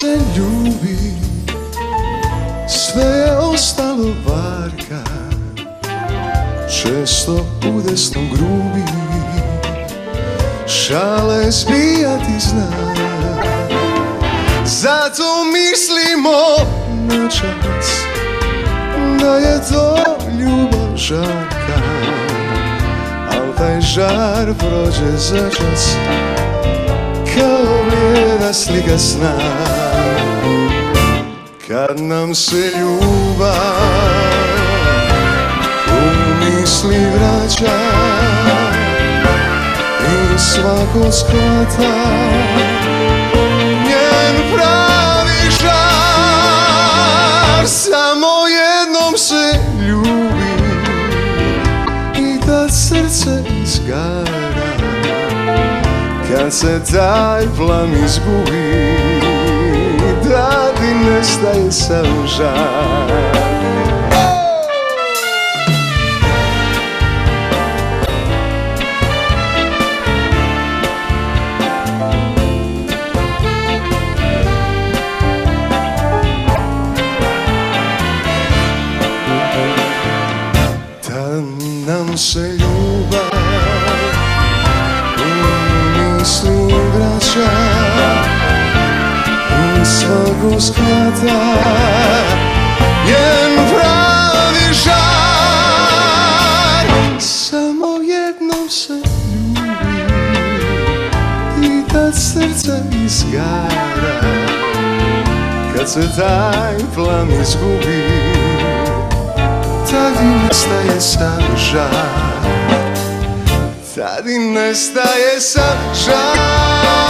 se ljubi, sve je ostalo varka, često u desnom grubi, šale zbijati zna. Zato mislimo na čas da je to ljubav žarka, al taj žar prođe za čas kao blijeda slika sna. Kad nam se ljubav u misli vraća i svako shvata njen pravi žar, samo jednom se ljubi i tad srce izgara. Kad se taj plam izgubi, da ti nestaje sam žar. Tad nam se ljubav u misli vraća i svako shvata njen pravi žar. Samo jednom se ljubi i tad srce izgara. Kad se taj plam izgubi, tad i nestaje sam žar. Tad i nestaje sam žar.